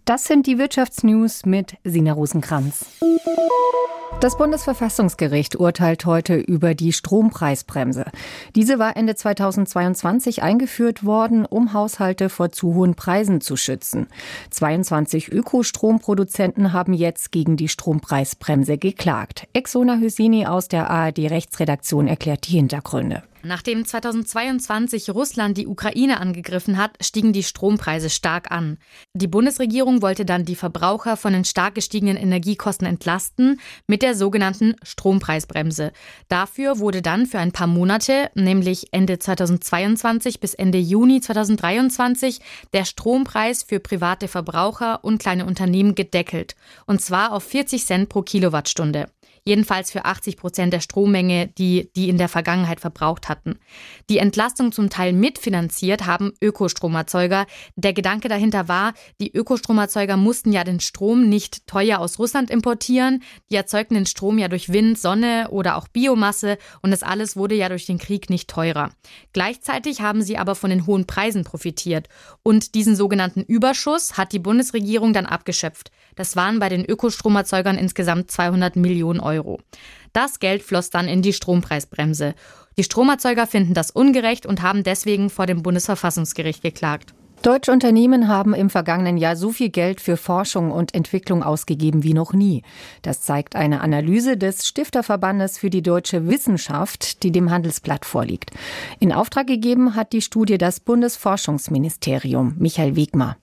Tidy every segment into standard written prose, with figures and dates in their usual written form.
Das sind die Wirtschaftsnews mit Sina Rosenkranz. Das Bundesverfassungsgericht urteilt heute über die Strompreisbremse. Diese war Ende 2022 eingeführt worden, um Haushalte vor zu hohen Preisen zu schützen. 22 Ökostromproduzenten haben jetzt gegen die Strompreisbremse geklagt. Exona Hüsini aus der ARD-Rechtsredaktion erklärt die Hintergründe. Nachdem 2022 Russland die Ukraine angegriffen hat, stiegen die Strompreise stark an. Die Bundesregierung wollte dann die Verbraucher von den stark gestiegenen Energiekosten entlasten mit der sogenannten Strompreisbremse. Dafür wurde dann für ein paar Monate, nämlich Ende 2022 bis Ende Juni 2023, der Strompreis für private Verbraucher und kleine Unternehmen gedeckelt. Und zwar auf 40 Cent pro Kilowattstunde. Jedenfalls für 80% der Strommenge, die in der Vergangenheit verbraucht hatten. Die Entlastung zum Teil mitfinanziert haben Ökostromerzeuger. Der Gedanke dahinter war, die Ökostromerzeuger mussten ja den Strom nicht teuer aus Russland importieren. Die erzeugten den Strom ja durch Wind, Sonne oder auch Biomasse und das alles wurde ja durch den Krieg nicht teurer. Gleichzeitig haben sie aber von den hohen Preisen profitiert. Und diesen sogenannten Überschuss hat die Bundesregierung dann abgeschöpft. Das waren bei den Ökostromerzeugern insgesamt 200 Millionen Euro. Das Geld floss dann in die Strompreisbremse. Die Stromerzeuger finden das ungerecht und haben deswegen vor dem Bundesverfassungsgericht geklagt. Deutsche Unternehmen haben im vergangenen Jahr so viel Geld für Forschung und Entwicklung ausgegeben wie noch nie. Das zeigt eine Analyse des Stifterverbandes für die deutsche Wissenschaft, die dem Handelsblatt vorliegt. In Auftrag gegeben hat die Studie das Bundesforschungsministerium. Michael Wegmar.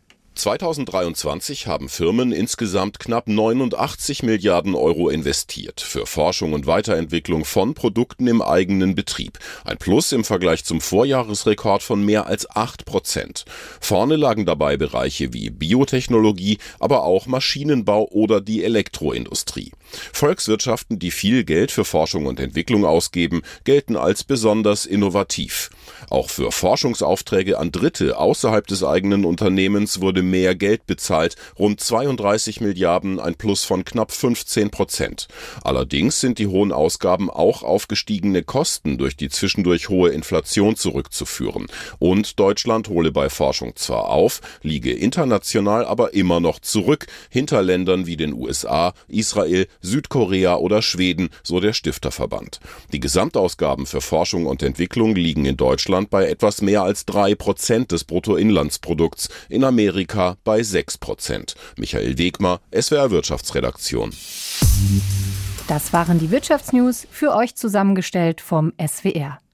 2023 haben Firmen insgesamt knapp 89 Milliarden Euro investiert für Forschung und Weiterentwicklung von Produkten im eigenen Betrieb. Ein Plus im Vergleich zum Vorjahresrekord von mehr als 8%. Vorne lagen dabei Bereiche wie Biotechnologie, aber auch Maschinenbau oder die Elektroindustrie. Volkswirtschaften, die viel Geld für Forschung und Entwicklung ausgeben, gelten als besonders innovativ. Auch für Forschungsaufträge an Dritte außerhalb des eigenen Unternehmens wurde mehr Geld bezahlt, rund 32 Milliarden, ein Plus von knapp 15%. Allerdings sind die hohen Ausgaben auch auf gestiegene Kosten durch die zwischendurch hohe Inflation zurückzuführen. Und Deutschland hole bei Forschung zwar auf, liege international aber immer noch zurück, hinter Ländern wie den USA, Israel, Südkorea oder Schweden, so der Stifterverband. Die Gesamtausgaben für Forschung und Entwicklung liegen in Deutschland bei etwas mehr als 3% des Bruttoinlandsprodukts, in Amerika bei 6%. Michael Wegmar, SWR Wirtschaftsredaktion. Das waren die Wirtschaftsnews, für euch zusammengestellt vom SWR.